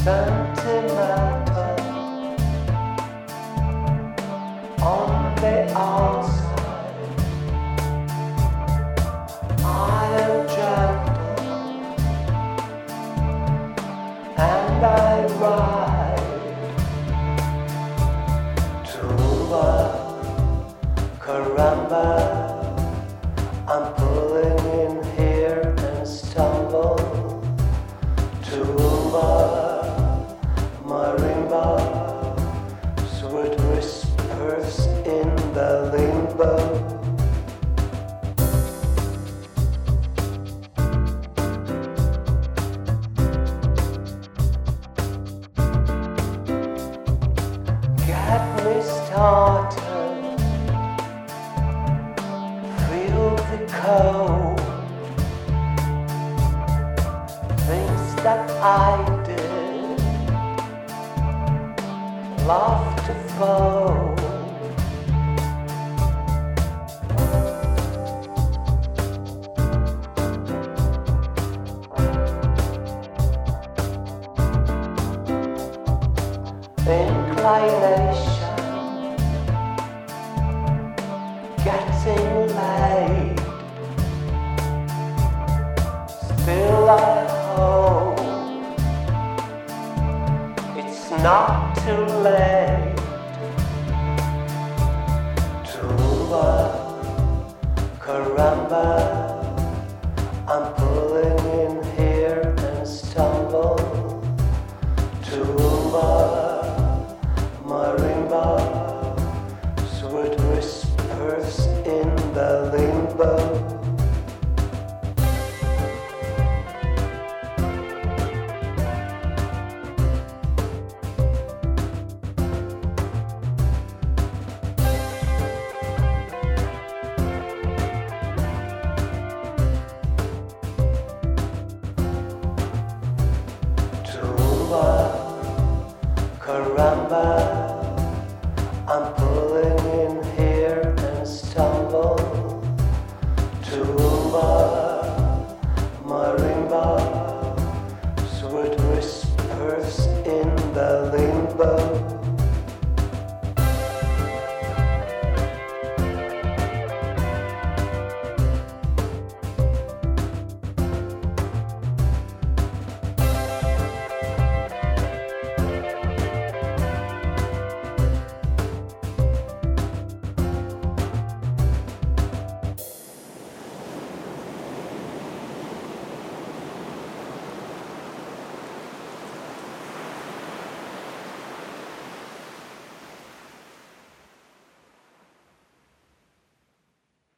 sentimental on the outside. I am gentle and I ride Tumba, caramba. I'm pulling in here and stumble. Tumba, marimba, sweet whispers in the limbo. Get me started, feel the cold. Things that I did, love to fold. Inclination, getting late. Still I hope it's not too late. Tumba, caramba, I'm pulling in here and stumble. Tumba, marimba, sweet whispers in the limbo. Tumba, caramba.